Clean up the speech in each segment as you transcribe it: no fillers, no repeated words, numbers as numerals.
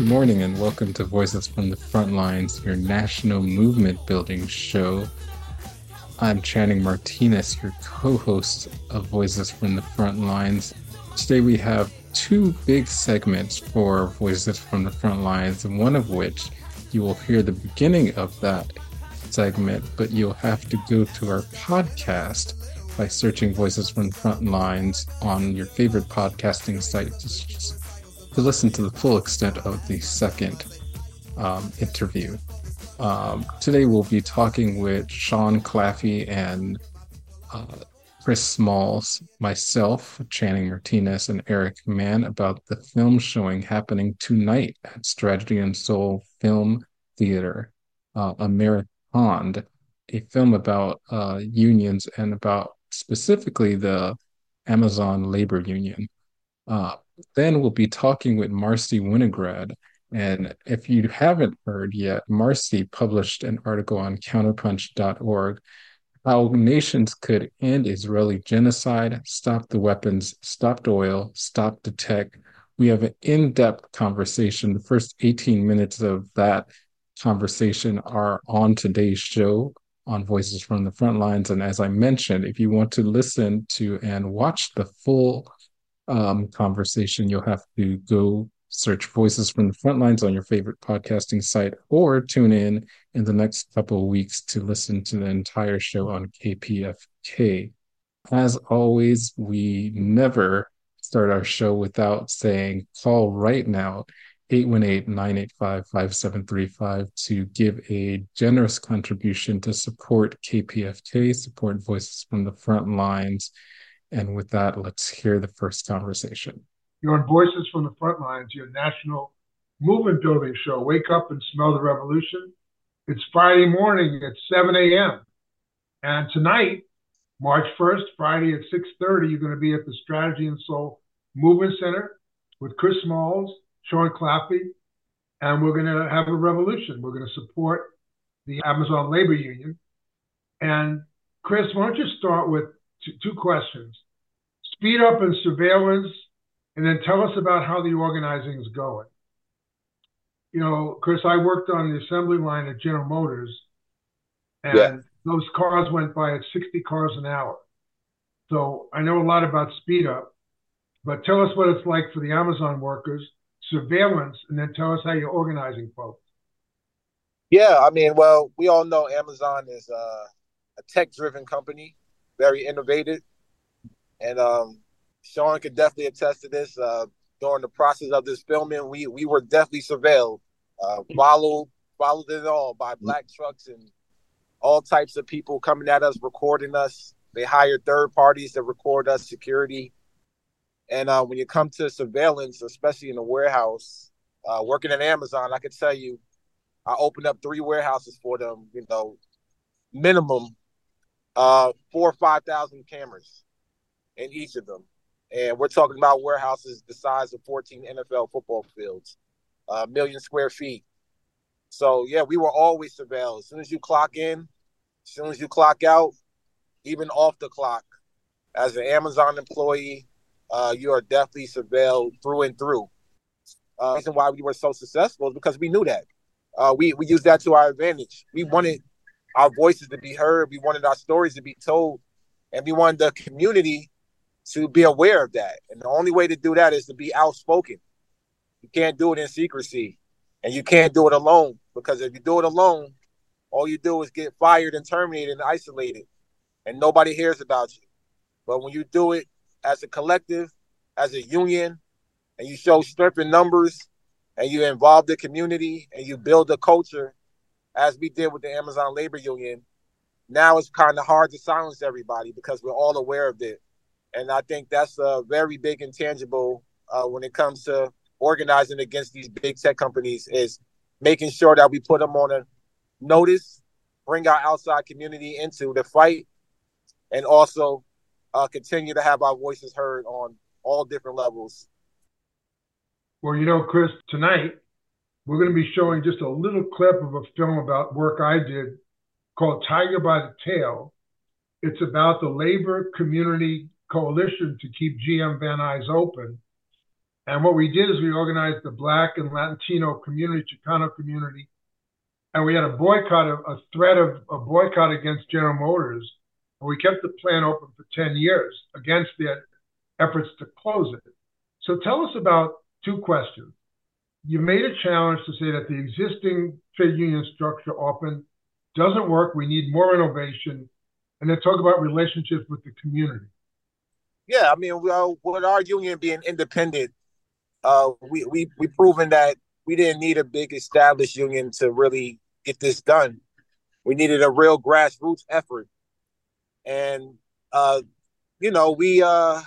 Good morning and welcome to Voices from the Front Lines, your national movement building show. I'm Channing Martinez, your co-host of Voices from the Front Lines. Today we have two big segments for Voices from the Front Lines, one of which you will hear the beginning of that segment, but you'll have to go to our podcast by searching Voices from the Front Lines on your favorite podcasting site to listen to the full extent of the second interview. Today we'll be talking with Sean Claffey and uh, Chris Smalls, myself, Channing Martinez, and Eric Mann about the film showing happening tonight at Strategy and Soul Film Theater, Americond, a film about unions and about specifically the Amazon labor union. Uh, then we'll be talking with Marcy Winograd. And if you haven't heard yet, Marcy published an article on counterpunch.org, How Nations Could End Israeli Genocide, Stop the Weapons, Stop the Oil, Stop the Tech. We have an in-depth conversation. The first 18 minutes of that conversation are on today's show on Voices from the Front Lines. And as I mentioned, if you want to listen to and watch the full conversation, you'll have to go search Voices from the Front Lines on your favorite podcasting site or tune in the next couple of weeks to listen to the entire show on KPFK. As always, we never start our show without saying call right now 818-985-5735 to give a generous contribution to support KPFK, support Voices from the Front Lines. And with that, let's hear the first conversation. You're on Voices from the Front Lines, your national movement building show. Wake up and smell the revolution. It's Friday morning at 7 a.m. And tonight, March 1st, Friday at 6:30, you're going to be at the Strategy and Soul Movement Center with Chris Smalls, Sean Claffey, and we're going to have a revolution. We're going to support the Amazon Labor Union. And Chris, why don't you start with two questions? Speed up and surveillance, and then tell us about how the organizing is going. You know, Chris, I worked on the assembly line at General Motors, and those cars went by at 60 cars an hour. So I know a lot about speed up, but tell us what it's like for the Amazon workers, surveillance, and then tell us how you're organizing folks. Yeah, I mean, well, we all know Amazon is a tech-driven company, very innovative. And Sean could definitely attest to this. During the process of this filming, we were definitely surveilled, followed it all by black trucks and all types of people coming at us, recording us. They hired third parties to record us, security. And when you come to surveillance, especially in the warehouse, working at Amazon, I could tell you, I opened up 3 warehouses for them, minimum 4,000 or 5,000 cameras in each of them. And we're talking about warehouses the size of 14 NFL football fields, 1 million square feet. So, yeah, we were always surveilled. As soon as you clock in, as soon as you clock out, even off the clock, as an Amazon employee, you are definitely surveilled through and through. The reason why we were so successful is because we knew that. We used that to our advantage. We wanted our voices to be heard. We wanted our stories to be told. And we wanted the community to be aware of that. And the only way to do that is to be outspoken. You can't do it in secrecy. And you can't do it alone. Because if you do it alone, all you do is get fired and terminated and isolated. And nobody hears about you. But when you do it as a collective, as a union, and you show strength in numbers, and you involve the community, and you build a culture, as we did with the Amazon Labor Union, now it's kind of hard to silence everybody because we're all aware of it. And I think that's a very big intangible when it comes to organizing against these big tech companies, is making sure that we put them on a notice, bring our outside community into the fight, and also continue to have our voices heard on all different levels. Well, you know, Chris, tonight we're going to be showing just a little clip of a film about work I did called Tiger by the Tail. It's about the Labor Community Coalition to keep GM Van Nuys open. And what we did is we organized the Black and Latino community, Chicano community, and we had a boycott, a threat of a boycott against General Motors. And we kept the plant open for 10 years against their efforts to close it. So tell us about two questions. You made a challenge to say that the existing trade union structure often doesn't work. We need more innovation. And then talk about relationships with the community. Yeah, I mean, well, with our union being independent, we proven that we didn't need a big established union to really get this done. We needed a real grassroots effort, and you know, we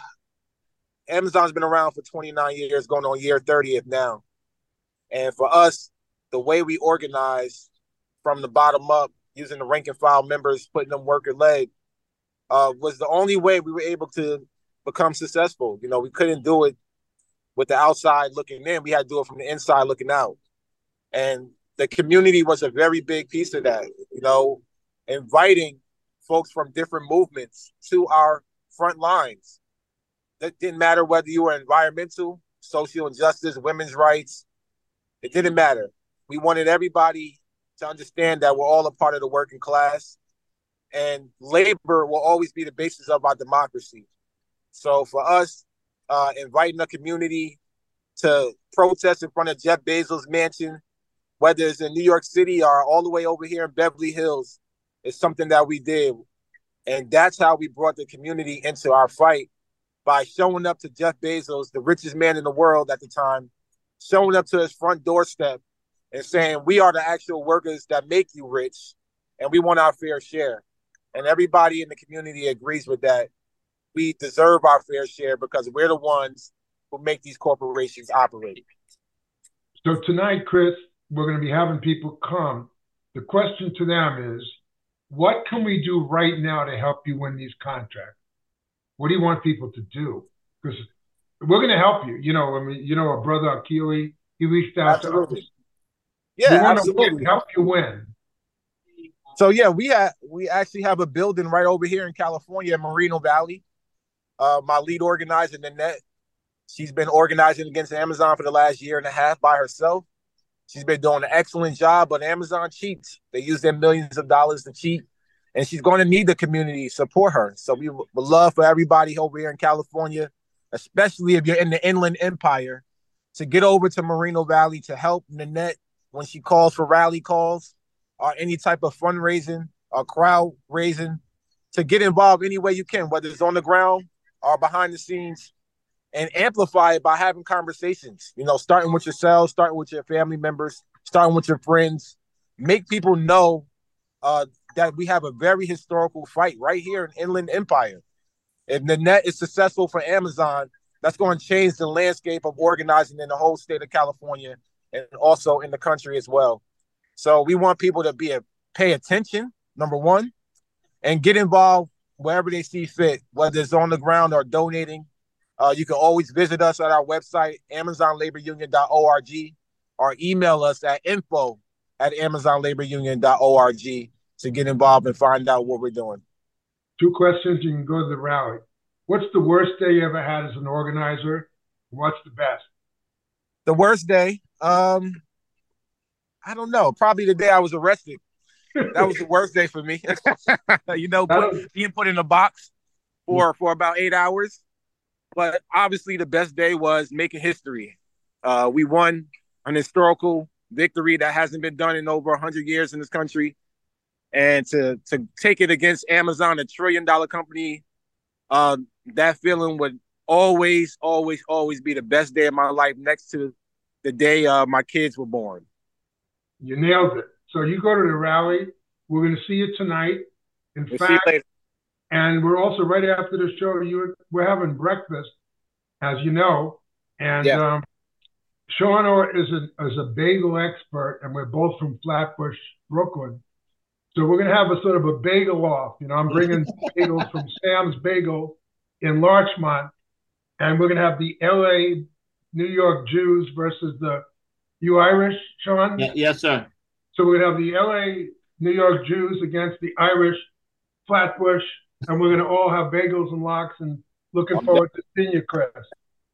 Amazon's been around for 29 years, going on year 30th now, and for us, the way we organize from the bottom up, using the rank and file members, putting them worker led, was the only way we were able to become successful. You know, we couldn't do it with the outside looking in. We had to do it from the inside looking out. And the community was a very big piece of that, you know, inviting folks from different movements to our front lines. That didn't matter whether you were environmental, social injustice, women's rights. It didn't matter. We wanted everybody to understand that we're all a part of the working class, and labor will always be the basis of our democracy. So for us, inviting the community to protest in front of Jeff Bezos' mansion, whether it's in New York City or all the way over here in Beverly Hills, is something that we did. And that's how we brought the community into our fight, by showing up to Jeff Bezos, the richest man in the world at the time, showing up to his front doorstep and saying, we are the actual workers that make you rich, and we want our fair share. And everybody in the community agrees with that. We deserve our fair share because we're the ones who make these corporations operate. So tonight, Chris, we're going to be having people come. The question to them is, what can we do right now to help you win these contracts? What do you want people to do? Because we're going to help you. You know, I mean, you know, our brother Akili, he reached out to us. Yeah, we want absolutely. to help you win. So yeah, we actually have a building right over here in California, in Moreno Valley. My lead organizer, Nanette, she's been organizing against Amazon for the last year and a half by herself. She's been doing an excellent job, but Amazon cheats. They use their millions of dollars to cheat, and she's going to need the community to support her. So we would love for everybody over here in California, especially if you're in the Inland Empire, to get over to Moreno Valley to help Nanette when she calls for rally calls or any type of fundraising or crowd raising, to get involved any way you can, whether it's on the ground or behind the scenes, and amplify it by having conversations, you know, starting with yourselves, starting with your family members, starting with your friends. Make people know that we have a very historical fight right here in Inland Empire. If Nanette is successful for Amazon, that's going to change the landscape of organizing in the whole state of California and also in the country as well. So we want people to pay attention, number one, and get involved wherever they see fit, whether it's on the ground or donating. You can always visit us at our website, amazonlaborunion.org, or email us at info@amazonlaborunion.org to get involved and find out what we're doing. Two questions. You can go to the rally. What's the worst day you ever had as an organizer? What's the best? The worst day? I don't know. Probably the day I was arrested. That was the worst day for me. You know, being put in a box for about 8 hours. But obviously the best day was making history. We won an historical victory that hasn't been done in over 100 years in this country. And to take it against Amazon, $1 trillion company, that feeling would always, always, always be the best day of my life, next to the day my kids were born. You nailed it. So you go to the rally. We're going to see you tonight. We'll see you later. And we're also, right after the show, we're having breakfast, as you know. And yeah. Sean is a bagel expert, and we're both from Flatbush, Brooklyn. So we're going to have a sort of a bagel off. You know, I'm bringing bagels from Sam's Bagel in Larchmont, and we're going to have the L.A. New York Jews versus you Irish, Sean? Yes, sir. So we're going to have the L.A. New York Jews against the Irish Flatbush, and we're going to all have bagels and lox, and looking forward to seeing you, Chris.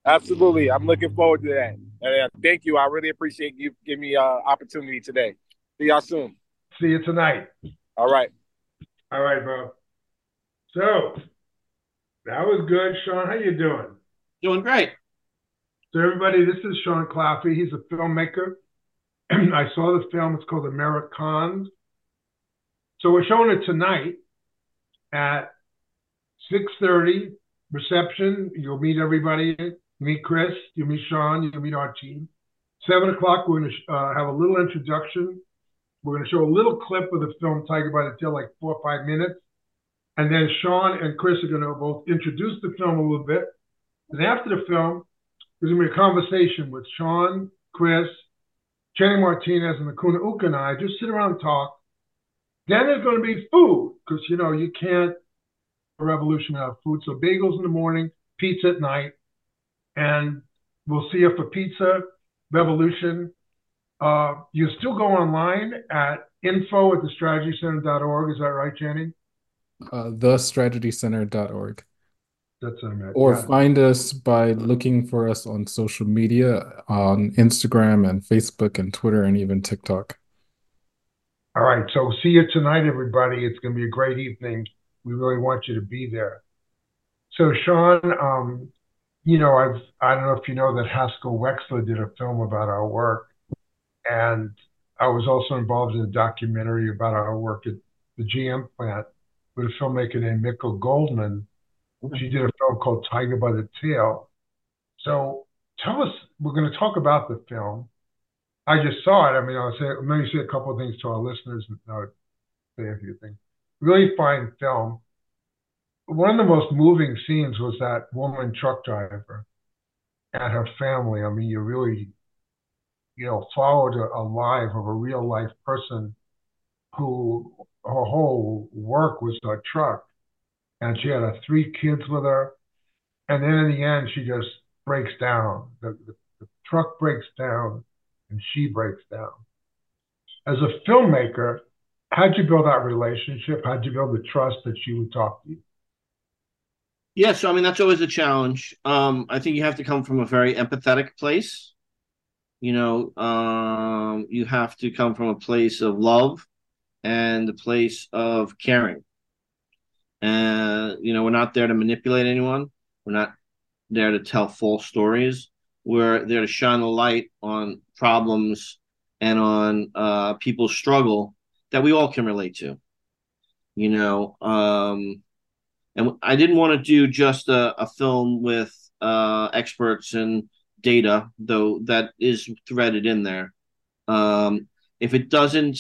Absolutely. I'm looking forward to that. Thank you. I really appreciate you giving me opportunity today. See y'all soon. See you tonight. All right. All right, bro. So that was good, Sean. How you doing? Doing great. So everybody, this is Sean Claffey. He's a filmmaker. I saw the film. It's called Americans. So we're showing it tonight at 6:30 reception. You'll meet everybody. Meet Chris. You'll meet Sean. You'll meet our team. 7 o'clock, we're going to have a little introduction. We're going to show a little clip of the film Tiger by the Tail, like 4 or 5 minutes. And then Sean and Chris are going to both introduce the film a little bit. And after the film, there's going to be a conversation with Sean, Chris, Channing Martinez, and Lacuna Uka and I. Just sit around and talk. Then there's going to be food, because, you can't a revolution without food. So bagels in the morning, pizza at night. And we'll see you for Pizza Revolution. You still go online at info@thestrategycenter.org. Is that right, Channing? thestrategycenter.org. That's what I meant. Or find us by looking for us on social media on Instagram and Facebook and Twitter and even TikTok. All right. So see you tonight, everybody. It's going to be a great evening. We really want you to be there. So Sean, I don't know if you know that Haskell Wexler did a film about our work. And I was also involved in a documentary about our work at the GM plant with a filmmaker named Mikkel Goldman. She did a film called Tiger by the Tail. So tell us, we're going to talk about the film. I just saw it. I mean, let me say a couple of things to our listeners and say a few things. Really fine film. One of the most moving scenes was that woman truck driver and her family. I mean, you really, followed a life of a real life person who her whole work was her truck. And she had 3 kids with her. And then in the end, she just breaks down. The truck breaks down and she breaks down. As a filmmaker, how'd you build that relationship? How'd you build the trust that she would talk to you? Yeah, so I mean that's always a challenge. I think you have to come from a very empathetic place. You have to come from a place of love and a place of caring. And we're not there to manipulate anyone. We're not there to tell false stories. We're there to shine a light on problems and on people's struggle that we all can relate to. And I didn't want to do just a film with experts and data, though that is threaded in there. If it doesn't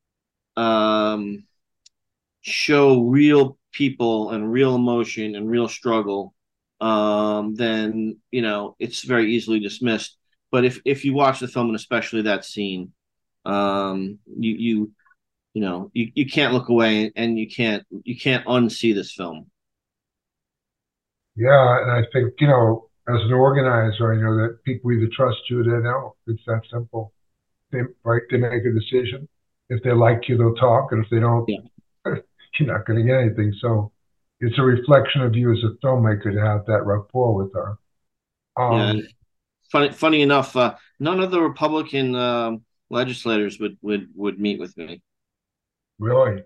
show real people and real emotion and real struggle, then it's very easily dismissed. But if you watch the film, and especially that scene, you can't look away, and you can't unsee this film. Yeah, and I think, as an organizer, I know that people either trust you or they don't. It's that simple. They make a decision. If they like you, they'll talk. And if they don't, you're not going to get anything. So it's a reflection of you as a filmmaker to have that rapport with her. Funny enough, none of the Republican legislators would meet with me. Really?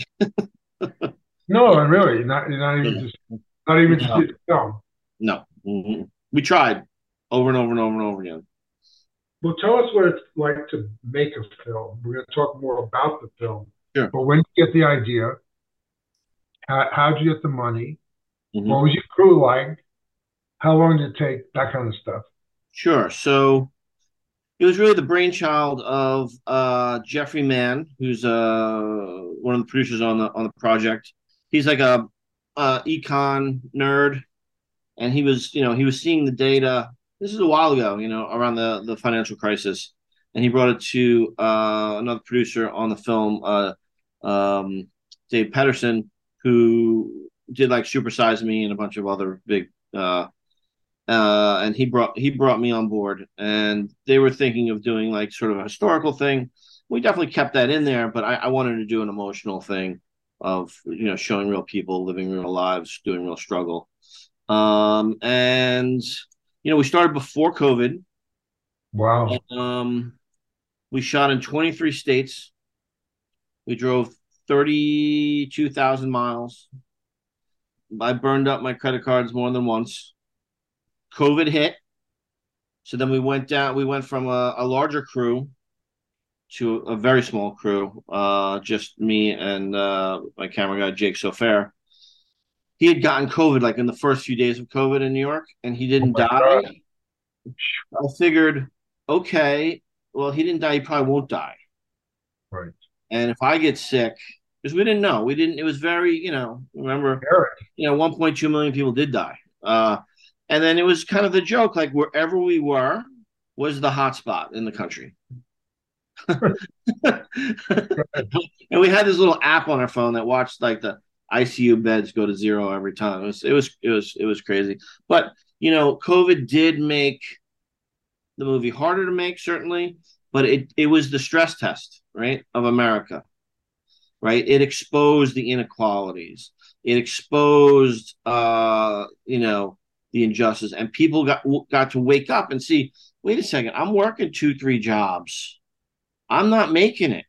No, really, not even just see the film. No, mm-hmm. We tried over and over and over and over again. Well, tell us what it's like to make a film. We're going to talk more about the film. Sure. But when you get the idea, how'd you get the money? Mm-hmm. What was your crew like? How long did it take? That kind of stuff. Sure. So it was really the brainchild of Jeffrey Mann, who's one of the producers on the project. He's like a econ nerd, and he was seeing the data. This is a while ago, around the financial crisis, and he brought it to another producer on the film, Dave Pedersen, who did like Super Size Me and a bunch of other big. And he brought me on board, and they were thinking of doing like sort of a historical thing. We definitely kept that in there, but I wanted to do an emotional thing of showing real people living real lives, doing real struggle. And we started before COVID. Wow. We shot in 23 states. We drove 32,000 miles. I burned up my credit cards more than once. COVID hit. So then we went down. We went from a larger crew to a very small crew, just me and my camera guy, Jake Sofair. He had gotten COVID like in the first few days of COVID in New York, and he Oh didn't my die. God. I figured, okay, well, he didn't die. He probably won't die. Right. And if I get sick, because we didn't know, it was very, remember, Eric. 1.2 million people did die. And then it was kind of the joke, like wherever we were was the hot spot in the country. And we had this little app on our phone that watched like the ICU beds go to zero every time. It was crazy. But COVID did make the movie harder to make, certainly, but it was the stress test, right, of America, right? It exposed the inequalities. It exposed, the injustice, and people got to wake up and see. Wait a second, I'm working 2, 3 jobs. I'm not making it.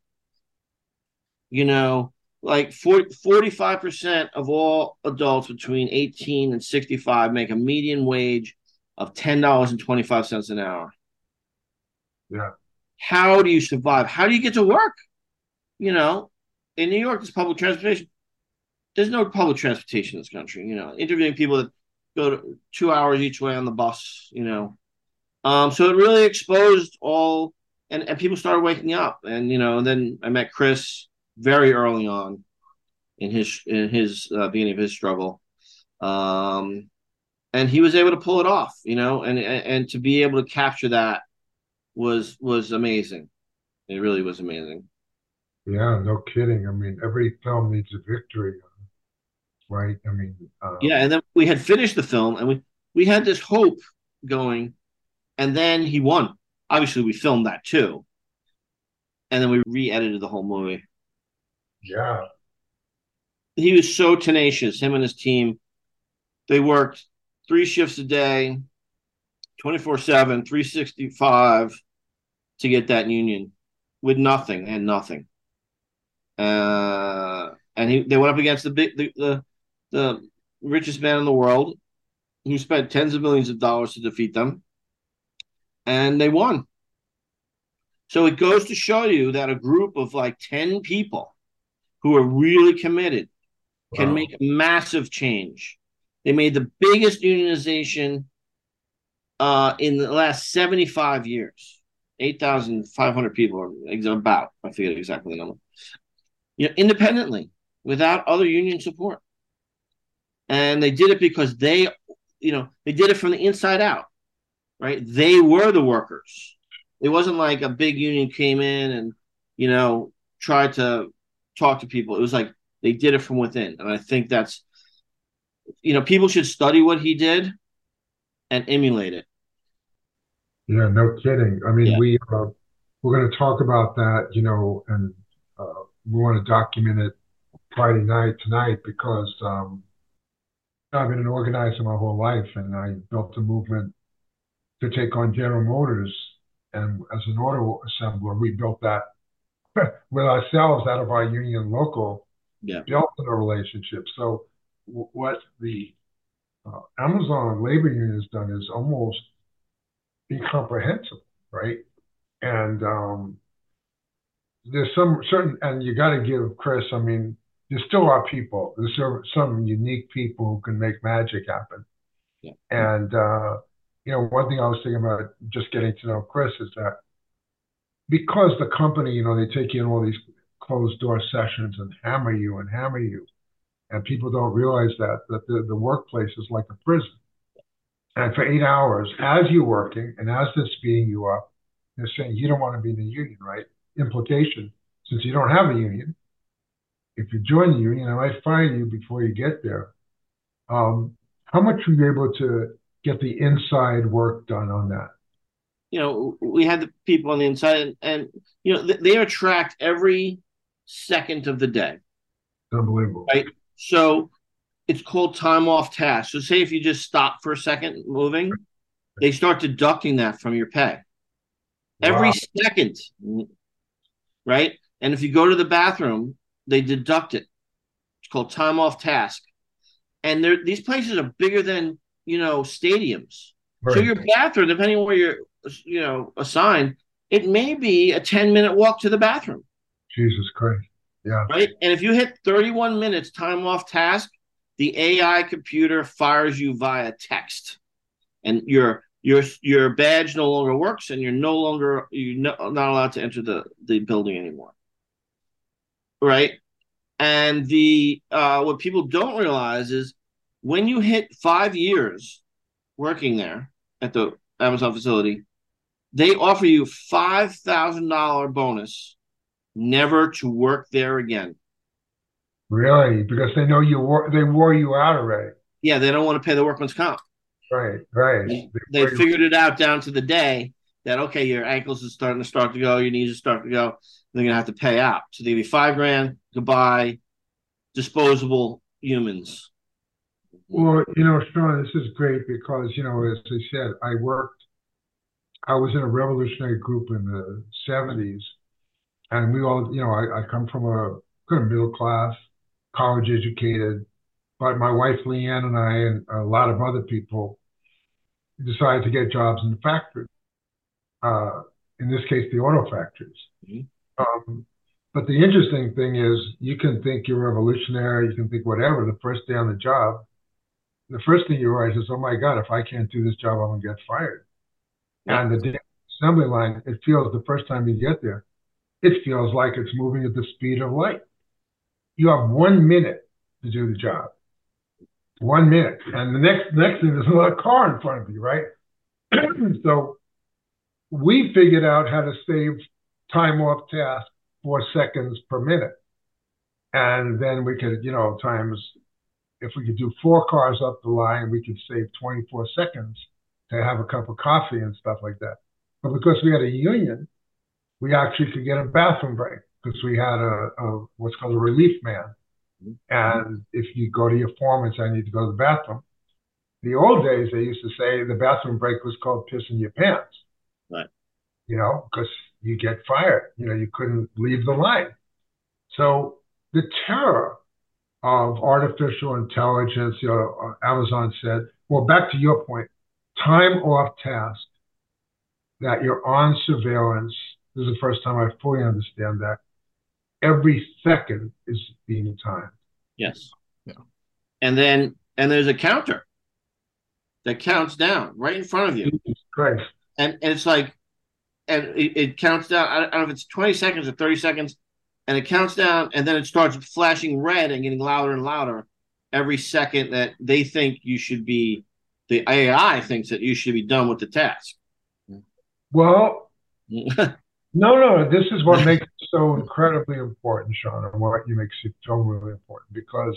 Like 45% of all adults between 18 and 65 make a median wage of $10.25 an hour. Yeah. How do you survive? How do you get to work? In New York, there's public transportation. There's no public transportation in this country. Interviewing people that go to 2 hours each way on the bus. So it really exposed all, and people started waking up. And then I met Chris very early on in his beginning of his struggle, and he was able to pull it off. And to be able to capture that was amazing. It really was amazing. Yeah, no kidding. I mean, every film needs a victory, right? I mean, Yeah, and then we had finished the film, and we had this hope going, and then he won. Obviously, we filmed that too, and then we re-edited the whole movie. yeah, He was so tenacious. Him and his team, they worked 3 shifts a day, 24/7, 365 to get that union with nothing and nothing. And they went up against the richest man in the world, who spent tens of millions of dollars to defeat them, and they won. So it goes to show you that a group of like 10 people who are really committed can wow. make a massive change. They made the biggest unionization in the last 75 years. 8,500 people, or about, I forget exactly the number. Independently, without other union support. And they did it because they did it from the inside out, right? They were the workers. It wasn't like a big union came in and, tried to talk to people. It was like they did it from within. And I think that's, people should study what he did and emulate it. Yeah, no kidding. I mean, Yeah. we're going to talk about that, and we want to document it Friday night tonight because I've been an organizer my whole life, and I built a movement to take on General Motors. And as an auto assembler, we built that with ourselves out of our union local, Yeah. built in a relationship. So what the Amazon labor union has done is almost incomprehensible, right? And there's some certain, and you got to give Chris, I mean, there still are people, there's some unique people who can make magic happen. Yeah. And, one thing I was thinking about just getting to know Chris is that because the company, they take you in all these closed door sessions and hammer you, and people don't realize that the workplace is like a prison. And for 8 hours, as you're working and as they're speeding you up, they're saying you don't want to be in the union, right? Implication, since you don't have a union, if you join the union, I might fire you before you get there. How much were you able to get the inside work done on that? We had the people on the inside, and they are tracked every second of the day. Unbelievable. Right? So it's called time off task. So say if you just stop for a second moving, they start deducting that from your pay every Wow. second, right? And if you go to the bathroom, they deduct it. It's called time off task. And these places are bigger than stadiums. So Right. your bathroom, depending on where you're assigned, it may be a 10-minute walk to the bathroom, Jesus Christ. Yeah. right? And if you hit 31 minutes time off task, the AI computer fires you via text, and your badge no longer works, and you're not allowed to enter the building anymore, right? And the what people don't realize is when you hit 5 years working there at the Amazon facility, they offer you $5,000 bonus never to work there again. Really? Because they know they wore you out already. Yeah, they don't want to pay the workman's comp. Right. Right. They figured it out down to the day that okay, your ankles is starting to go, your knees are starting to go. They're gonna have to pay out. So they give you $5,000. Goodbye, disposable humans. Well, Sean, this is great because, as I said, I was in a revolutionary group in the 70s, and we all, I come from a kind of middle class, college educated, but my wife Leanne and I and a lot of other people decided to get jobs in the factory. In this case, the auto factories. Mhm. Um, but the interesting thing is, you can think you're revolutionary, you can think whatever. The first day on the job, the first thing you realize is, oh my God, if I can't do this job, I'm gonna get fired. Yeah. And the assembly line, it feels the first time you get there, it feels like it's moving at the speed of light. You have 1 minute to do the job. 1 minute. And the next thing, there's another car in front of you, right? So we figured out how to save time off task 4 seconds per minute. And then we could, times, if we could do 4 cars up the line, we could save 24 seconds to have a cup of coffee and stuff like that. But because we had a union, we actually could get a bathroom break because we had a what's called a relief man. And if you go to your foreman and say, I need to go to the bathroom, the old days, they used to say the bathroom break was called pissing your pants. Right. Because you get fired. You couldn't leave the line. So the terror of artificial intelligence, Amazon said, well, back to your point, time off task, that you're on surveillance. This is the first time I fully understand that. Every second is being timed. Yes. Yeah. And there's a counter that counts down right in front of you. Jesus Christ. And it's like, and it counts down. I don't know if it's 20 seconds or 30 seconds, and it counts down, and then it starts flashing red and getting louder and louder every second that they think you should be. The AI thinks that you should be done with the task. Well, no. This is what makes it so incredibly important, Sean, and what makes it so really important, because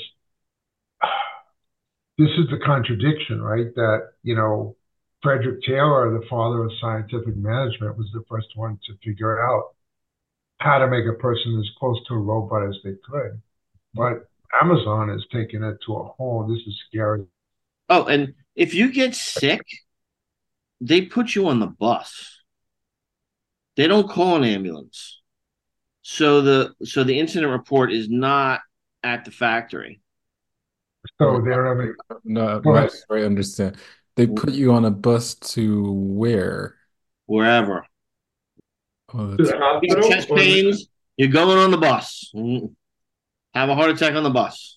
this is the contradiction, right? That, Frederick Taylor, the father of scientific management, was the first one to figure out how to make a person as close to a robot as they could. But Amazon has taken it to a whole, this is scary. Oh, and if you get sick, they put you on the bus. They don't call an ambulance. So the incident report is not at the factory. So they don't have any. No, Go ahead. I understand. They put you on a bus to where? Wherever. Oh, To the that's You got hospital? chest pains, you're going on the bus. Have a heart attack on the bus.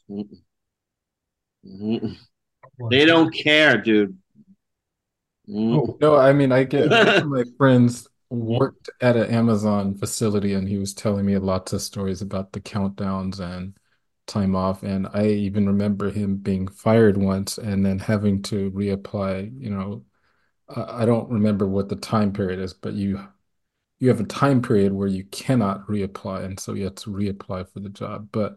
They don't care, dude. Oh, no, I mean, I get one of my friends worked at an Amazon facility and he was telling me lots of stories about the countdowns and time off. And I even remember him being fired once and then having to reapply. I don't remember what the time period is, but you have a time period where you cannot reapply, and so you have to reapply for the job. But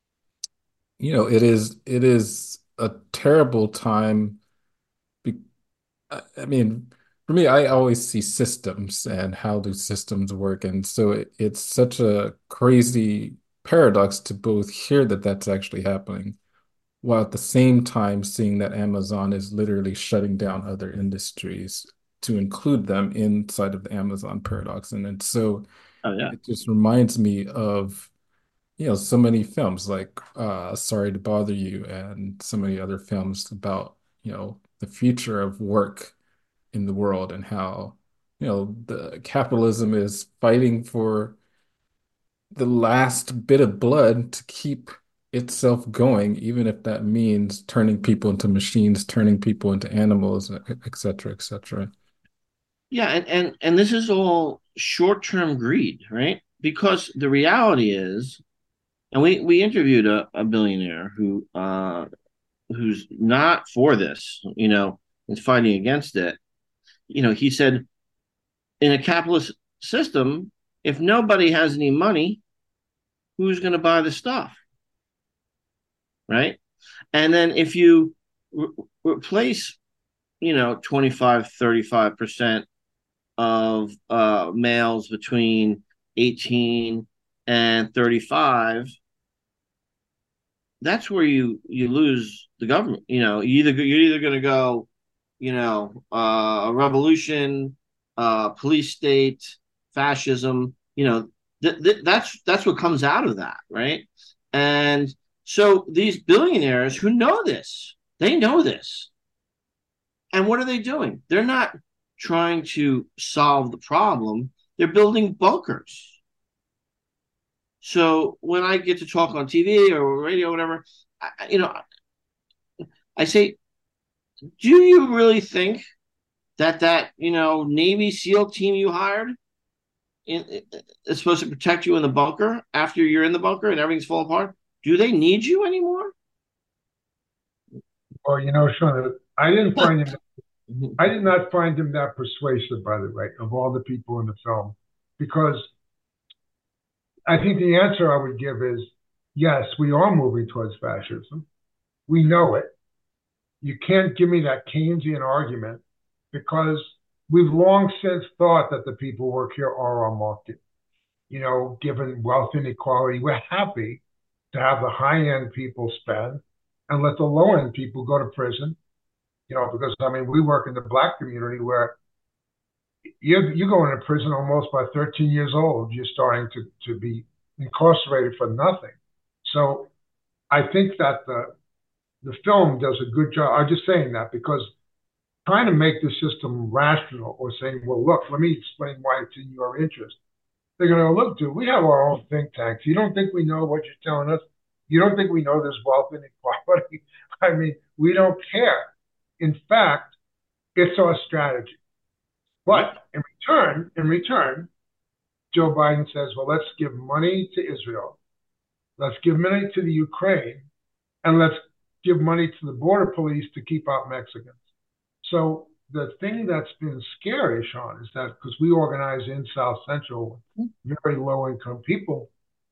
it is a terrible time. Be- I mean, for me, I always see systems and how do systems work, and so it's such a crazy paradox to both hear that that's actually happening, while at the same time seeing that Amazon is literally shutting down other industries to include them inside of the Amazon paradox. And so Oh yeah. it just reminds me of, so many films like Sorry to Bother You and so many other films about, the future of work in the world and how, the capitalism is fighting for the last bit of blood to keep itself going, even if that means turning people into machines, turning people into animals, et cetera, et cetera. Yeah, and this is all short-term greed, right? Because the reality is, and we interviewed a billionaire who's not for this, is fighting against it. He said in a capitalist system, if nobody has any money, who's going to buy the stuff, right? And then if you replace, 25, 35% of males between 18 and 35, that's where you lose the government. You're either going to go, a revolution, police state, fascism. That's what comes out of that, right? And so these billionaires who know this, they know this, and what are they doing? They're not trying to solve the problem. They're building bunkers. So when I get to talk on TV or radio or whatever, I say, do you really think that Navy SEAL team you hired is supposed to protect you in the bunker after you're in the bunker and everything's falling apart? Do they need you anymore? Well, Sean, I did not find him that persuasive, by the way, of all the people in the film, because I think the answer I would give is yes, we are moving towards fascism. We know it. You can't give me that Keynesian argument because we've long since thought that the people who work here are our market. Given wealth inequality, we're happy to have the high-end people spend and let the low-end people go to prison. Because we work in the Black community where you go into prison almost by 13 years old. You're starting to be incarcerated for nothing. So I think that the film does a good job. I'm just saying that because trying to make the system rational or saying, well, look, let me explain why it's in your interest. They're going to look, dude, we have our own think tanks. You don't think we know what you're telling us? You don't think we know there's wealth inequality? We don't care. In fact, it's our strategy. But in return, Joe Biden says, well, let's give money to Israel. Let's give money to the Ukraine. And let's give money to the border police to keep out Mexicans. So the thing that's been scary, Sean, is that because we organize in South Central, very low-income people,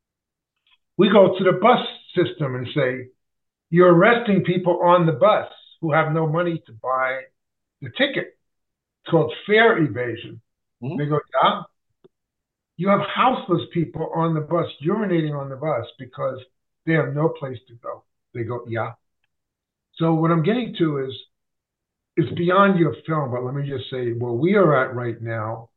we go to the bus system and say, you're arresting people on the bus who have no money to buy the ticket. It's called fare evasion. Mm-hmm. They go, yeah. You have houseless people on the bus, urinating on the bus because they have no place to go. They go, yeah. So what I'm getting to is, it's beyond your film, but let me just say, where we are at right now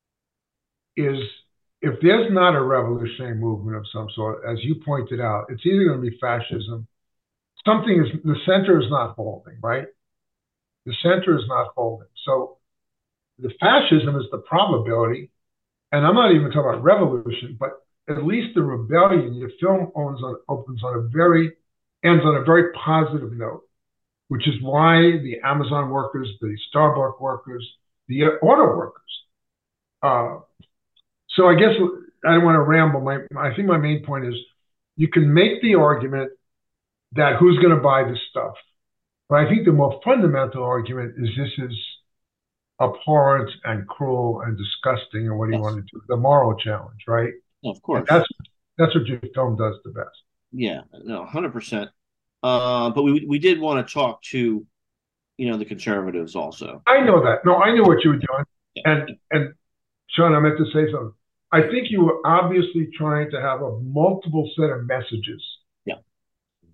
is if there's not a revolutionary movement of some sort, as you pointed out, it's either going to be fascism. The center is not holding, right? The center is not holding. So the fascism is the probability, and I'm not even talking about revolution, but at least the rebellion, your film ends on a very positive note, which is why the Amazon workers, the Starbucks workers, the auto workers. So I guess I don't want to ramble. I think my main point is you can make the argument that who's going to buy this stuff. But I think the more fundamental argument is this is abhorrent and cruel and disgusting, and what do you want to do? The moral challenge, right? Of course. And that's what your film does the best. Yeah, no, 100%. But we did want to talk to, the conservatives also. I know that. No, I knew what you were doing. Yeah. And Sean, I meant to say something. I think you were obviously trying to have a multiple set of messages. Yeah.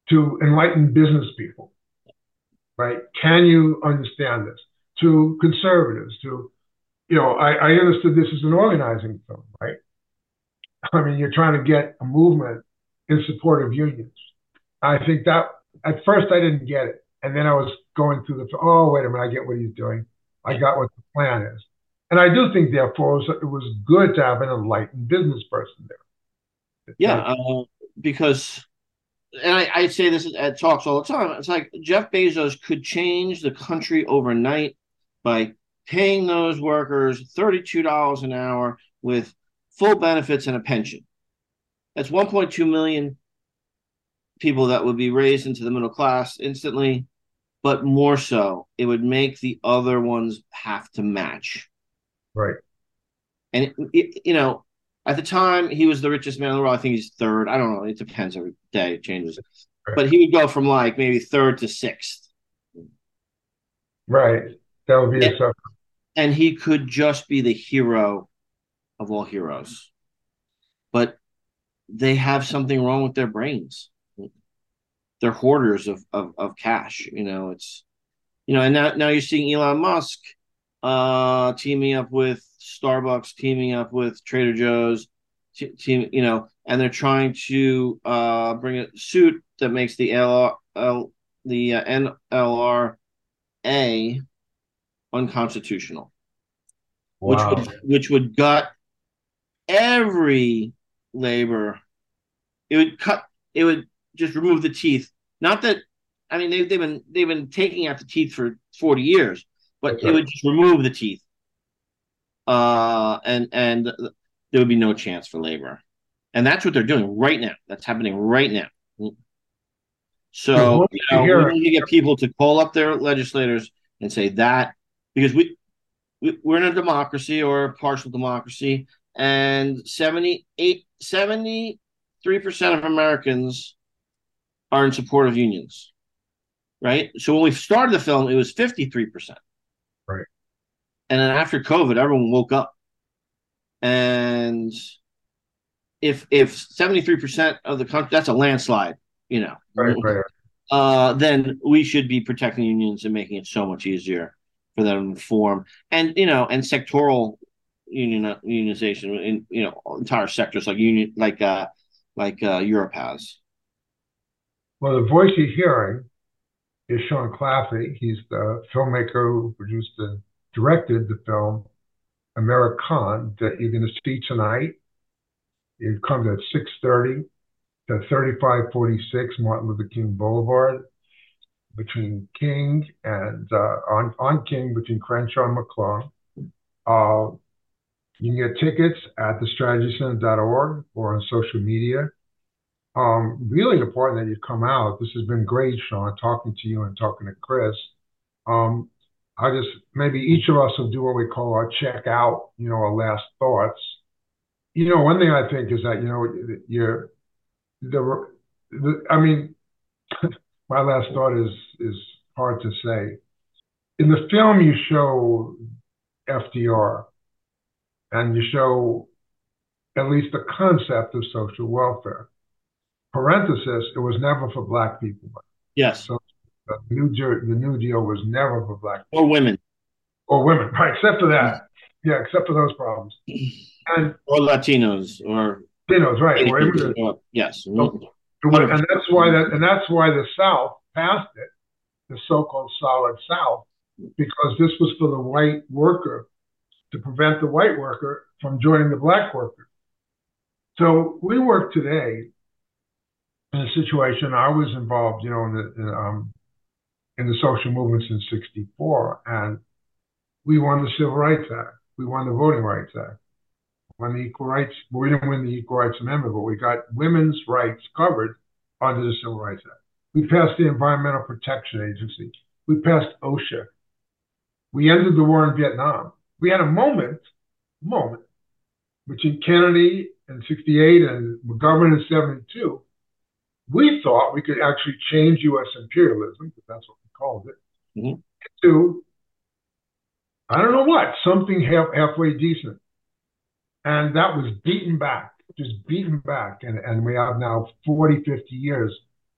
to enlightened business people, right? Can you understand this? To conservatives, to, I understood this as an organizing film, right? I mean, you're trying to get a movement in support of unions. I think that at first I didn't get it. And then I was going through oh, wait a minute, I get what he's doing. I got what the plan is. And I do think, therefore, it was good to have an enlightened business person there. Yeah, because, and I say this at talks all the time, it's like Jeff Bezos could change the country overnight by paying those workers $32 an hour with full benefits and a pension. That's 1.2 million people that would be raised into the middle class instantly, but more so, it would make the other ones have to match. Right. And, at the time, he was the richest man in the world. I think he's third. I don't know. It depends every day. It changes. Right. But he would go from like maybe third to sixth. Right. That would be a suffering. And he could just be the hero of all heroes. But they have something wrong with their brains. They're hoarders of cash. It's, and now you're seeing Elon Musk teaming up with Starbucks, teaming up with Trader Joe's, and they're trying to bring a suit that makes the NLRA unconstitutional, wow. which would gut every labor. It would just remove the teeth. Not that, I mean, they've been taking out the teeth for 40 years, but it would just remove the teeth. And there would be no chance for labor. And that's what they're doing right now. That's happening right now. So, we need to get people to call up their legislators and say that, because we're in a democracy or a partial democracy, and 73% of Americans are in support of unions, right? So when we started the film, it was 53%. Right. And then after COVID, everyone woke up. And if 73% of the country, that's a landslide, Right. Then we should be protecting unions and making it so much easier for them to form. And, and sectoral unionization in, entire sectors like Europe has. Well, the voice you're hearing is Sean Claffey. He's the filmmaker who produced and directed the film American that you're going to see tonight. It comes at 6:30 to 3546 Martin Luther King Boulevard, between King and on King, between Crenshaw and McClung. You can get tickets at thestrategycenter.org or on social media. Really important that you come out. This has been great, Sean, talking to you and talking to Chris. Maybe each of us will do what we call our check out, our last thoughts. One thing I think is that, my last thought is hard to say. In the film, you show FDR, and you show at least the concept of social welfare. Parenthesis, it was never for Black people. Yes. So the New Deal was never for Black people. Or women. Right, except for that. Yeah, except for those problems. Or Latinos, or Latinos, right? Or immigrants. Yes. So, and that's why the South passed it, the so-called Solid South, because this was for the white worker, to prevent the white worker from joining the Black worker. So we work today in a situation. I was involved, in the social movements in '64, and we won the Civil Rights Act. We won the Voting Rights Act. Won the Equal Rights. We didn't win the Equal Rights Amendment, but we got women's rights covered under the Civil Rights Act. We passed the Environmental Protection Agency. We passed OSHA. We ended the war in Vietnam. We had a moment between Kennedy in '68 and McGovern in '72. We thought we could actually change U.S. imperialism, because that's what we called it, to, I don't know what, something halfway decent. And that was beaten back, just beaten back. And we have now 40, 50 years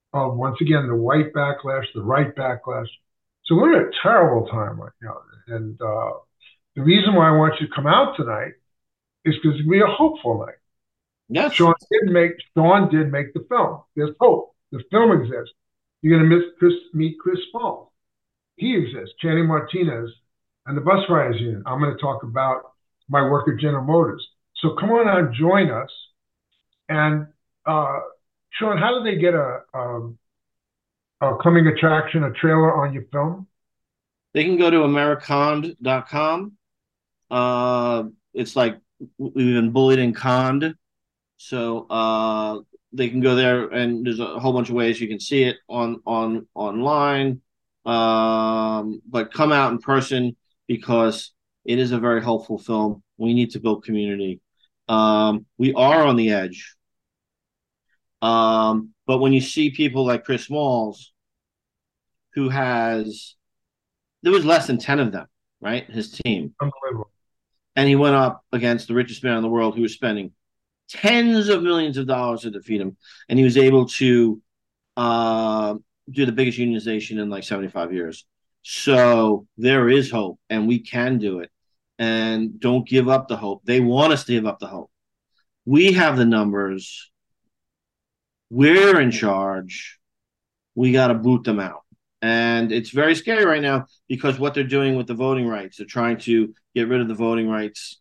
of, once again, the white backlash, the right backlash. So we're in a terrible time right now. And the reason why I want you to come out tonight is because we are hopeful night. Yes. Sean did make the film. There's hope. The film exists. You're going to meet Chris Small. He exists. Channing Martinez and the Bus Riders Union. I'm going to talk about my work at General Motors. So come on out, join us. And Sean, how do they get a coming attraction, a trailer on your film? They can go to Americond.com. It's like we've been bullied and conned. So they can go there, and there's a whole bunch of ways you can see it online. But come out in person because it is a very hopeful film. We need to build community. We are on the edge. But when you see people like Chris Smalls, there was less than 10 of them, right? His team. Unbelievable. And he went up against the richest man in the world who was spending tens of millions of dollars to defeat him. And he was able to do the biggest unionization in like 75 years. So there is hope, and we can do it. And don't give up the hope. They want us to give up the hope. We have the numbers. We're in charge. We got to boot them out. And it's very scary right now because what they're doing with the voting rights, they're trying to get rid of the voting rights,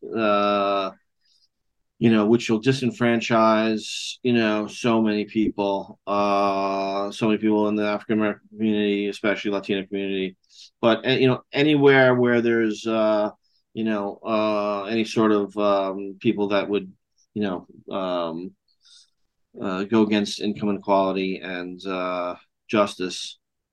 which will disenfranchise, so many people in the African American community, especially Latino community. But, anywhere where there's, any sort of people that would, go against income inequality and justice.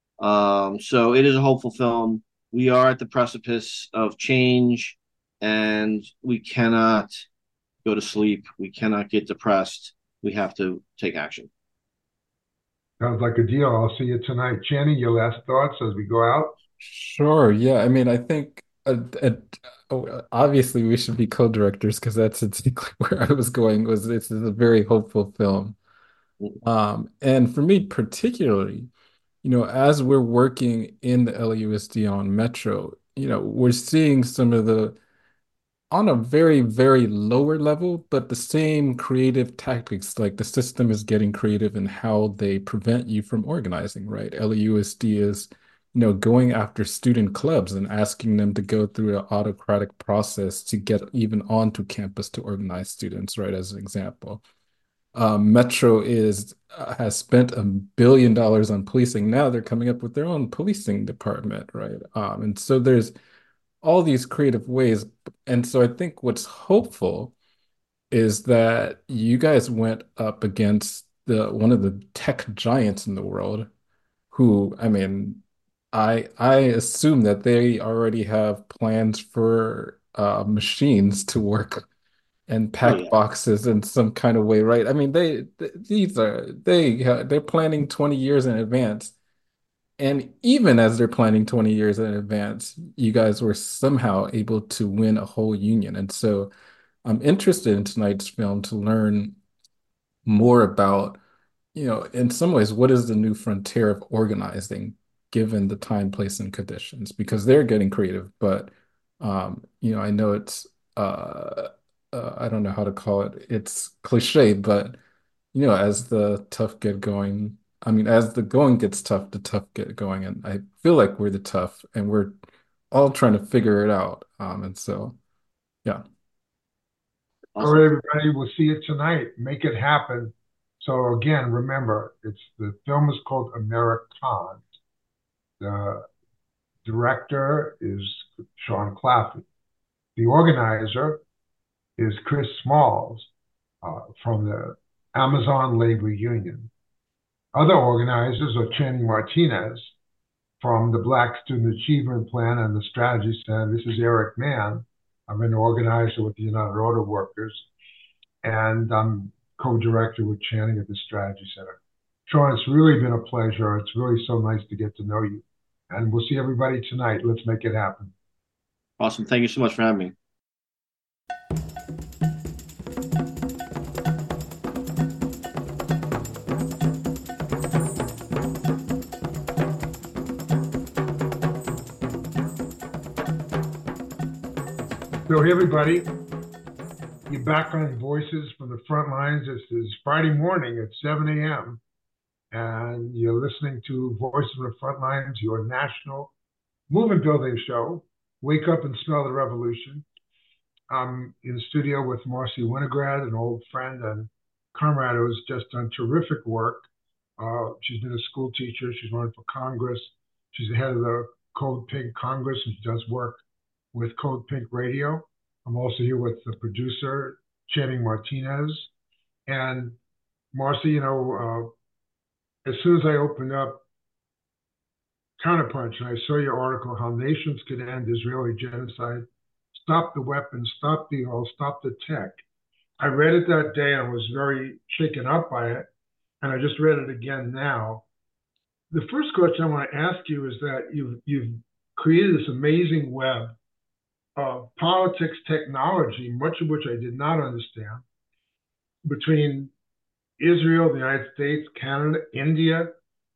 So it is a hopeful film. We are at the precipice of change, and we cannot go to sleep. We cannot get depressed. We have to take action. Sounds like a deal. I'll see you tonight. Channing, your last thoughts as we go out? Sure. Yeah. I mean, I think obviously we should be co-directors because that's exactly where I was going. This is a very hopeful film. And for me particularly, as we're working in the LAUSD on Metro, we're seeing some of on a very, very lower level, but the same creative tactics, like the system is getting creative in how they prevent you from organizing, right? LAUSD is, going after student clubs and asking them to go through an autocratic process to get even onto campus to organize students, right? As an example. Metro has spent $1 billion on policing. Now they're coming up with their own policing department, right? And so there's all these creative ways. And so I think what's hopeful is that you guys went up against one of the tech giants in the world, who, I mean, I assume that they already have plans for machines to work and pack boxes in some kind of way, right? I mean, they're planning 20 years in advance. And even as they're planning 20 years in advance, you guys were somehow able to win a whole union. And so I'm interested in tonight's film to learn more about, in some ways, what is the new frontier of organizing given the time, place, and conditions? Because they're getting creative, but I know it's I don't know how to call it. It's cliche, but as the tough get going, I mean, as the going gets tough, the tough get going, and I feel like we're the tough, and we're all trying to figure it out. And so, yeah. Awesome. All right, everybody, we'll see you tonight. Make it happen. So again, remember, the film is called Americond. The director is Sean Claffey. The organizer is Chris Smalls from the Amazon Labor Union. Other organizers are Channing Martinez from the Black Student Achievement Plan and the Strategy Center. This is Eric Mann. I'm an organizer with the United Auto Workers, and I'm co-director with Channing at the Strategy Center. Sean, it's really been a pleasure. It's really so nice to get to know you. And we'll see everybody tonight. Let's make it happen. Awesome. Thank you so much for having me. So, hey, everybody, you're back on Voices from the Front Lines. This is Friday morning at 7 a.m., and you're listening to Voices from the Front Lines, your national movement building show. Wake up and smell the revolution. I'm in the studio with Marcy Winograd, an old friend and comrade who's just done terrific work. She's been a school teacher. She's running for Congress. She's the head of the Code Pink Congress, and she does work with Code Pink Radio. I'm also here with the producer, Channing Martinez. And Marcy, as soon as I opened up Counterpunch and I saw your article, How Nations Could End Israeli Genocide, Stop the Weapons, Stop the Oil, Stop the Tech. I read it that day and was very shaken up by it. And I just read it again now. The first question I want to ask you is that you've created this amazing web of politics, technology, much of which I did not understand, between Israel, the United States, Canada, India,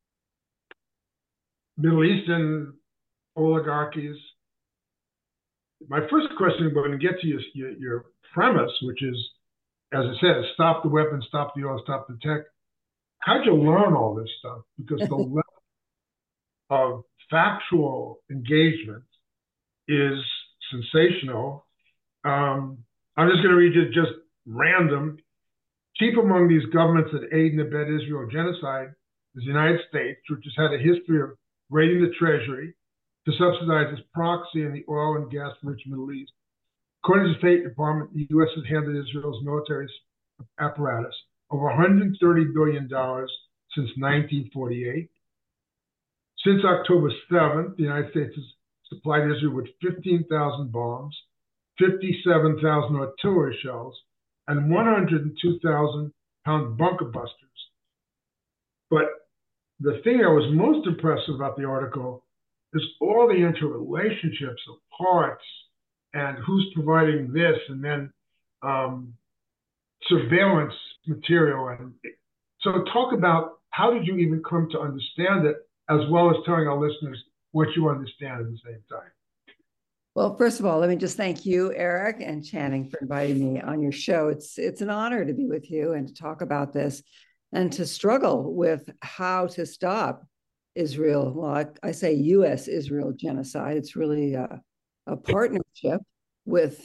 Middle Eastern oligarchies. My first question, I'm going to get to your premise, which is, as I said, stop the weapons, stop the oil, stop the tech. How'd you learn all this stuff? Because the level of factual engagement is sensational. I'm just going to read you just random. Chief among these governments that aid and abet Israel genocide is the United States, which has had a history of raiding the treasury to subsidize its proxy in the oil and gas-rich Middle East. According to the State Department, the U.S. has handed Israel's military apparatus over $130 billion since 1948. Since October 7th, the United States has supplied Israel with 15,000 bombs, 57,000 artillery shells, and 102,000-pound bunker busters. But the thing that was most impressive about the article is all the interrelationships of parts and who's providing this, and then surveillance material. And so talk about how did you even come to understand it, as well as telling our listeners what you understand at the same time. Well, first of all, let me just thank you, Eric and Channing, for inviting me on your show. It's an honor to be with you and to talk about this and to struggle with how to stop Israel. Well, I say U.S.-Israel genocide. It's really a partnership with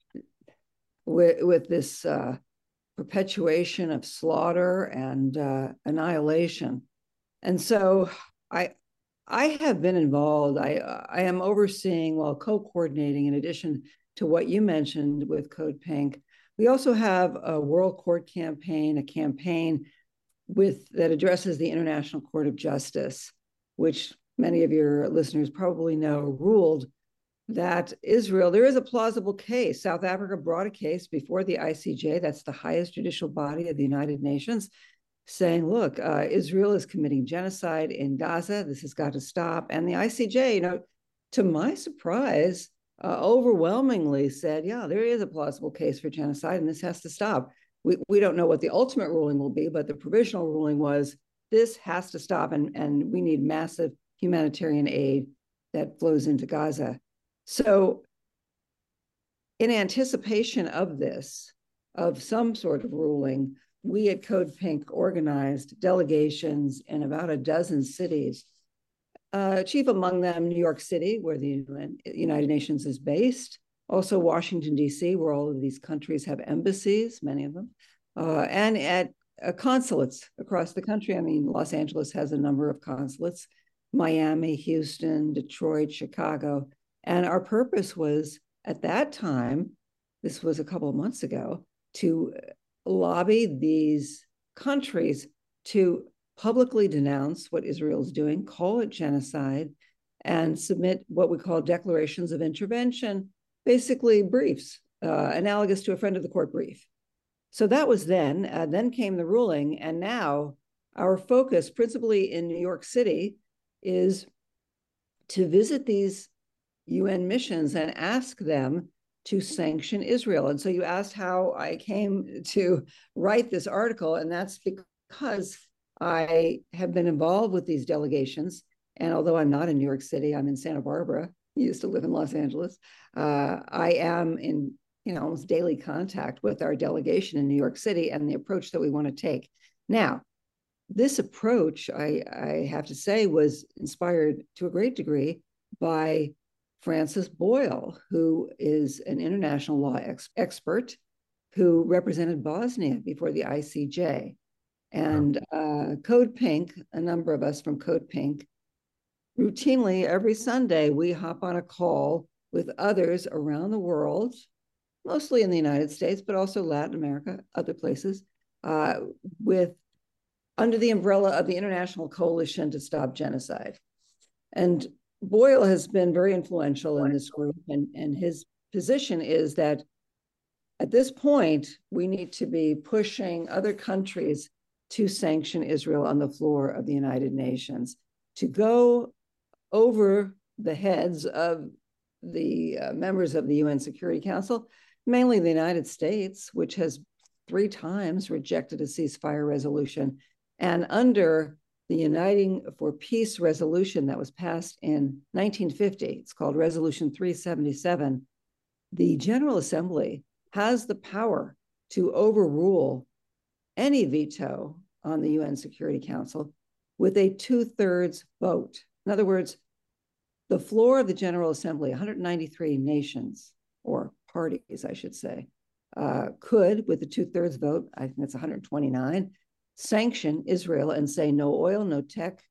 this perpetuation of slaughter and annihilation. And so I have been involved. I am overseeing, while co-coordinating, in addition to what you mentioned with Code Pink. We also have a World Court campaign, a campaign that addresses the International Court of Justice, which many of your listeners probably know, ruled that Israel, there is a plausible case. South Africa brought a case before the ICJ, that's the highest judicial body of the United Nations, saying, look, Israel is committing genocide in Gaza. This has got to stop. And the ICJ, to my surprise, overwhelmingly said, yeah, there is a plausible case for genocide and this has to stop. We don't know what the ultimate ruling will be, but the provisional ruling was this has to stop, and we need massive humanitarian aid that flows into Gaza. So in anticipation of this, of some sort of ruling, we at Code Pink organized delegations in about a dozen cities, chief among them New York City, where the United Nations is based, also Washington, D.C., where all of these countries have embassies, many of them, and at consulates across the country. I mean, Los Angeles has a number of consulates, Miami, Houston, Detroit, Chicago. And our purpose was, at that time, this was a couple of months ago, to lobby these countries to publicly denounce what Israel is doing, call it genocide, and submit what we call declarations of intervention, basically briefs, analogous to a friend of the court brief. So that was then. Then came the ruling, and now our focus, principally in New York City, is to visit these UN missions and ask them to sanction Israel. And so you asked how I came to write this article, and that's because I have been involved with these delegations. And although I'm not in New York City, I'm in Santa Barbara, used to live in Los Angeles. I am in almost daily contact with our delegation in New York City and the approach that we want to take. Now, this approach, I have to say, was inspired to a great degree by Francis Boyle, who is an international law expert who represented Bosnia before the ICJ. And Code Pink, a number of us from Code Pink, routinely every Sunday, we hop on a call with others around the world, mostly in the United States, but also Latin America, other places, with under the umbrella of the International Coalition to Stop Genocide. And Boyle has been very influential in this group, and his position is that at this point, we need to be pushing other countries to sanction Israel on the floor of the United Nations, to go over the heads of the members of the UN Security Council, mainly the United States, which has 3 times rejected a ceasefire resolution. And under the Uniting for Peace resolution that was passed in 1950, it's called Resolution 377, the General Assembly has the power to overrule any veto on the UN Security Council with a 2/3 vote. In other words, the floor of the General Assembly, 193 nations, or parties, I should say, could, with a 2/3 vote, I think it's 129, sanction Israel and say no oil, no tech,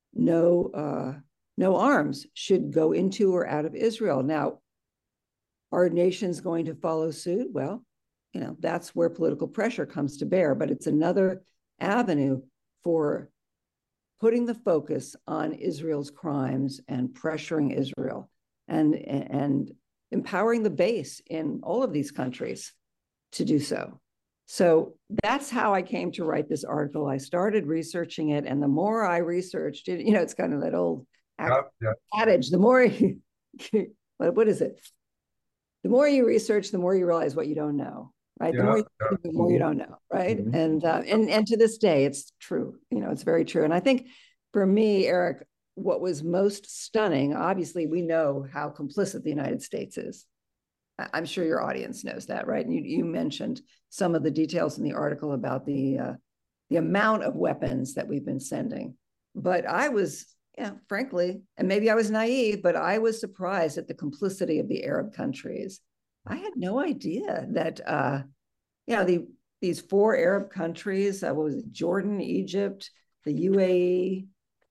no arms should go into or out of Israel. Now, are nations going to follow suit? Well, that's where political pressure comes to bear, but it's another avenue for putting the focus on Israel's crimes and pressuring Israel and empowering the base in all of these countries to do so. So that's how I came to write this article. I started researching it, and the more I researched it, it's kind of that old adage, the more you, what is it? The more you research, the more you realize what you don't know, right? The more you think, the more you don't know, right? And to this day, it's true. It's very true. And I think for me, Eric, what was most stunning, obviously, we know how complicit the United States is. I'm sure your audience knows that, right? And you mentioned some of the details in the article about the amount of weapons that we've been sending. But I was, frankly, and maybe I was naive, but I was surprised at the complicity of the Arab countries. I had no idea that, these 4 Arab countries, what was it, Jordan, Egypt, the UAE,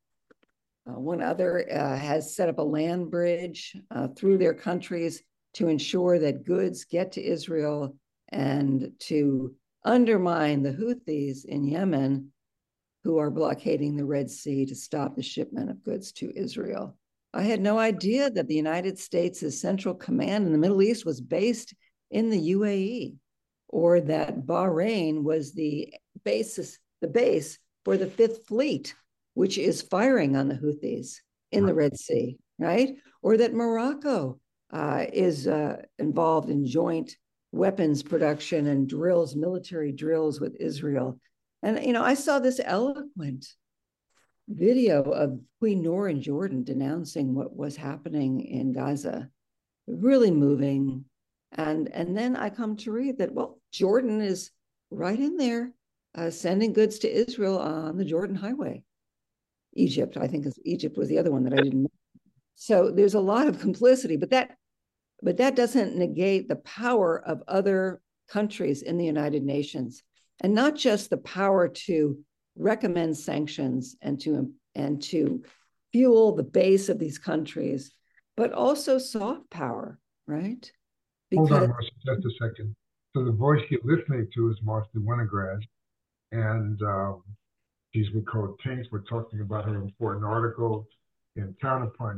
one other has set up a land bridge through their countries to ensure that goods get to Israel and to undermine the Houthis in Yemen, who are blockading the Red Sea to stop the shipment of goods to Israel. I had no idea that the United States' central command in the Middle East was based in the UAE, or that Bahrain was the base for the Fifth Fleet, which is firing on the Houthis in the Red Sea, right? Or that Morocco is involved in joint weapons production and military drills with Israel. And, I saw this eloquent video of Queen Noor in Jordan denouncing what was happening in Gaza, really moving. And then I come to read that, well, Jordan is right in there sending goods to Israel on the Jordan Highway. Egypt, I think Egypt was the other one that I didn't know. So there's a lot of complicity, but that doesn't negate the power of other countries in the United Nations, and not just the power to recommend sanctions and to fuel the base of these countries, but also soft power, right? Hold on, Marcy, just a second. So the voice you're listening to is Marcy Winograd, and she's with Code Pink. We're talking about her important article in Counterpunch.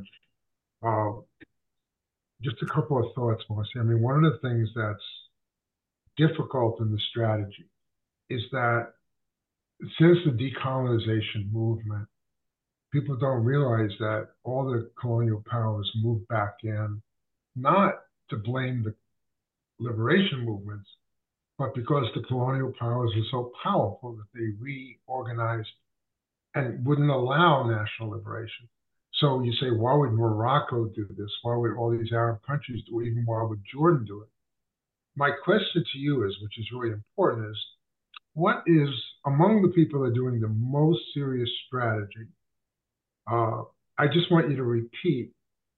Just a couple of thoughts, Marcy. I mean, one of the things that's difficult in the strategy is that since the decolonization movement, people don't realize that all the colonial powers moved back in, not to blame the liberation movements, but because the colonial powers were so powerful that they reorganized and wouldn't allow national liberation. So you say, why would Morocco do this? Why would all these Arab countries do it? Even why would Jordan do it? My question to you is, which is really important, is what is among the people that are doing the most serious strategy? I just want you to repeat,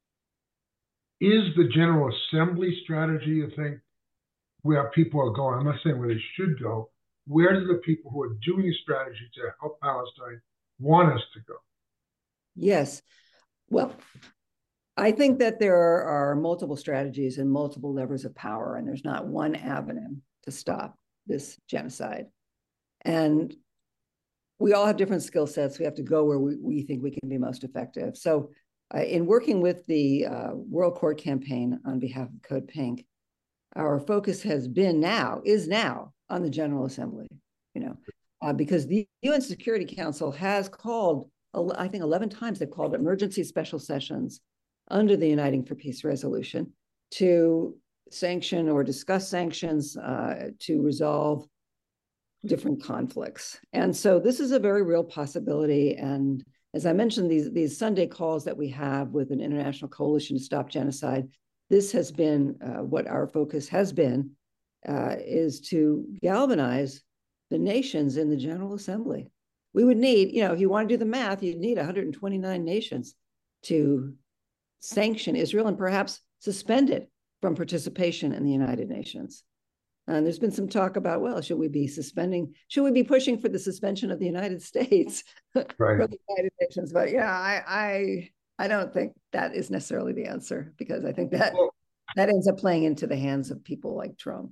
is the General Assembly strategy, you think, where people are going? I'm not saying where they should go. Where do the people who are doing strategy to help Palestine want us to go? Yes. Well, I think that there are multiple strategies and multiple levers of power, and there's not one avenue to stop this genocide. And we all have different skill sets. We have to go where we think we can be most effective. So in working with the World Court Campaign on behalf of Code Pink, our focus is now on the General Assembly, because the UN Security Council has called, I think 11 times they've called emergency special sessions under the Uniting for Peace resolution to sanction or discuss sanctions to resolve different conflicts. And so this is a very real possibility. And as I mentioned, these Sunday calls that we have with an international coalition to stop genocide, this has been what our focus has been, is to galvanize the nations in the General Assembly. We would need, if you want to do the math, you'd need 129 nations to sanction Israel and perhaps suspend it from participation in the United Nations. And there's been some talk about, well, should we be pushing for the suspension of the United States from the United Nations? But I don't think that is necessarily the answer, because I think that ends up playing into the hands of people like Trump.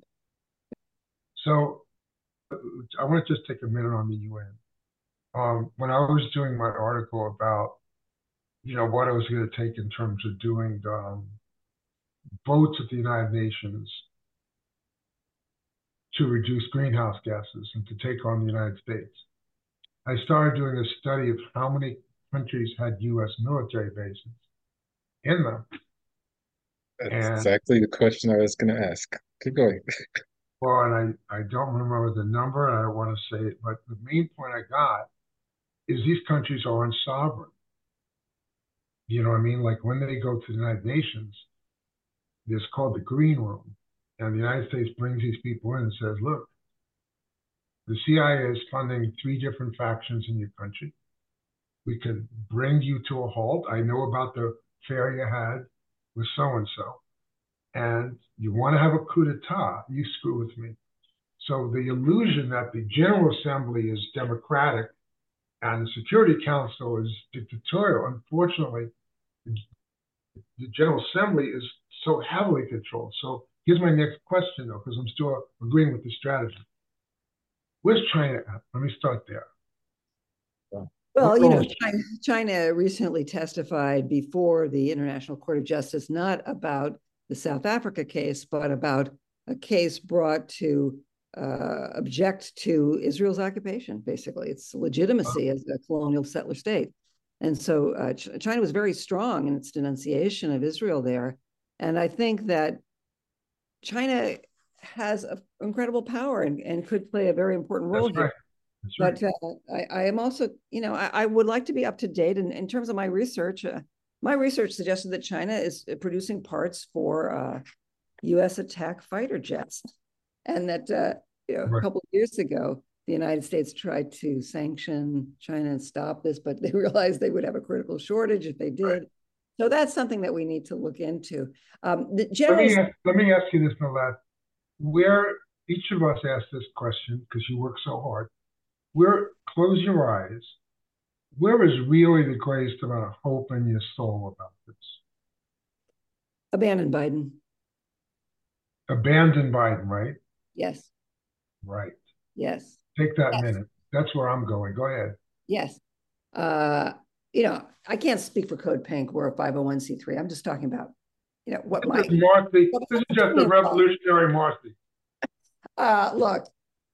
So I want to just take a minute on the UN. When I was doing my article about, what I was going to take in terms of doing votes at the United Nations to reduce greenhouse gases and to take on the United States, I started doing a study of how many countries had U.S. military bases in them. That's exactly the question I was going to ask. Keep going. Well, and I don't remember the number, and I don't want to say it, but the main point I got is these countries are unsovereign. You know what I mean? Like when they go to the United Nations, it's called the Green Room. And the United States brings these people in and says, look, the CIA is funding 3 different factions in your country. We could bring you to a halt. I know about the affair you had with so-and-so. And you want to have a coup d'etat, you screw with me. So the illusion that the General Assembly is democratic and the Security Council is dictatorial, unfortunately, the General Assembly is so heavily controlled. So here's my next question, though, because I'm still agreeing with the strategy. Where's China at? Let me start there. Well, China recently testified before the International Court of Justice, not about the South Africa case, but about a case brought to object to Israel's occupation, basically. Its legitimacy as a colonial settler state. And so China was very strong in its denunciation of Israel there. And I think that China has incredible power and could play a very important role here. But I am also, I would like to be up to date. And in terms of my research suggested that China is producing parts for U.S. attack fighter jets. And that a couple of years ago, the United States tried to sanction China and stop this, but they realized they would have a critical shortage if they did. Right. So that's something that we need to look into. Let me ask you this, Millette. Where each of us asked this question, because you work so hard, close your eyes. Where is really the greatest amount of hope in your soul about this? Abandon Biden. Abandon Biden, right? Yes. Right. Yes. Take that minute. That's where I'm going. Go ahead. Yes. I can't speak for Code Pink. We're a 501c3. I'm just talking about, what this is Marcy. This is just a revolutionary Marcy. Look,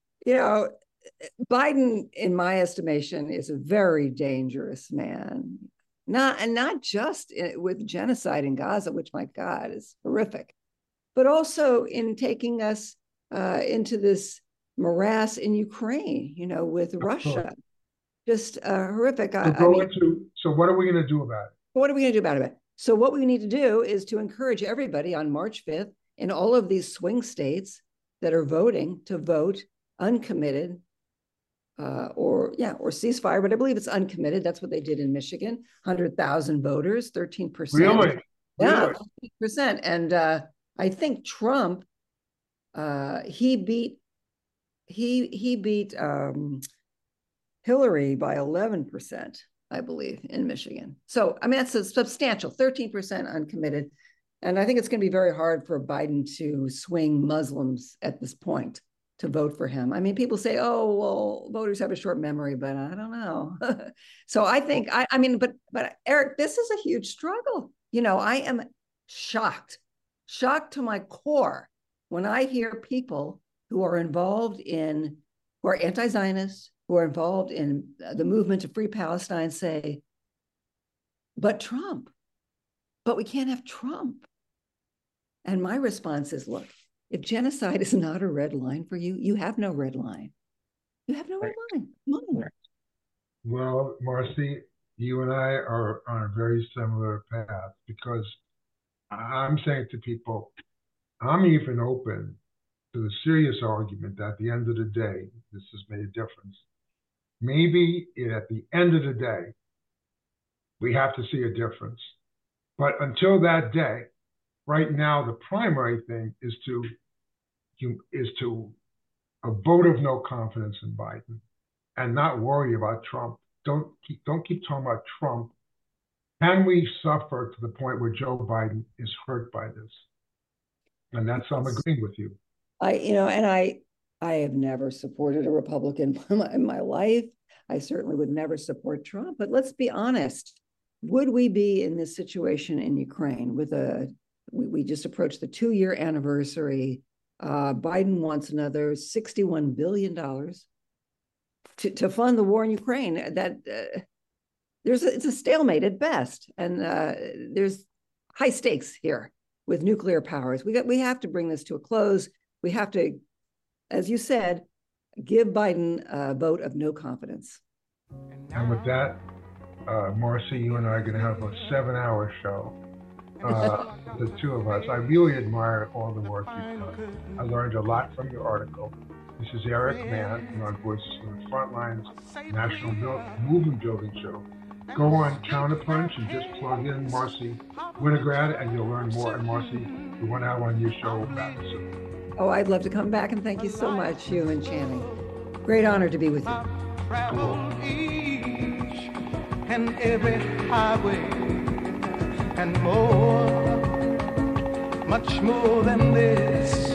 Biden, in my estimation, is a very dangerous man. Not just with genocide in Gaza, which, my God, is horrific, but also in taking us into this morass in Ukraine, with Russia. Just horrific. So what are we going to do about it? What are we going to do about it? So what we need to do is to encourage everybody on March 5th in all of these swing states that are voting to vote uncommitted or ceasefire, but I believe it's uncommitted. That's what they did in Michigan. 100,000 voters, 13%. Really? Yeah, 13%. And I think Trump, he beat Hillary by 11%, I believe, in Michigan. So, I mean, that's a substantial 13% uncommitted. And I think it's going to be very hard for Biden to swing Muslims at this point to vote for him. I mean, people say, oh, well, voters have a short memory, but I don't know. So I think, but Eric, this is a huge struggle. You know, I am shocked to my core when I hear people who are anti-Zionists, who are involved in the movement to free Palestine say, but we can't have Trump. And my response is, look, if genocide is not a red line for you, you have no red line. You have no red line. Come on. Well, Marcy, you and I are on a very similar path, because I'm saying to people, I'm even open to the serious argument that at the end of the day, this has made a difference. Maybe at the end of the day, we have to see a difference. But until that day, right now, the primary thing is to a vote of no confidence in Biden and not worry about Trump. Don't keep talking about Trump. Can we suffer to the point where Joe Biden is hurt by this? And that's, I'm agreeing with you. I have never supported a Republican in my life. I certainly would never support Trump. But let's be honest. Would we be in this situation in Ukraine with we just approached the 2-year anniversary. Biden wants another $61 billion to fund the war in Ukraine. It's a stalemate at best. And there's high stakes here with nuclear powers. We have to bring this to a close. We have to, as you said, give Biden a vote of no confidence. And with that, Marcy, you and I are going to have a 7-hour show. The two of us. I really admire all the work you've done. I learned a lot from your article. This is Eric Mann from our Voices from the Frontlines National Movement Building Show. Go on Counterpunch and just plug in Marcy Winograd and you'll learn more. And Marcy, we want to have on your show back soon. Oh, I'd love to come back, and thank you so much, Hugh and Channing. Great honor to be with you. Cool. Each and every highway and more, much more than this.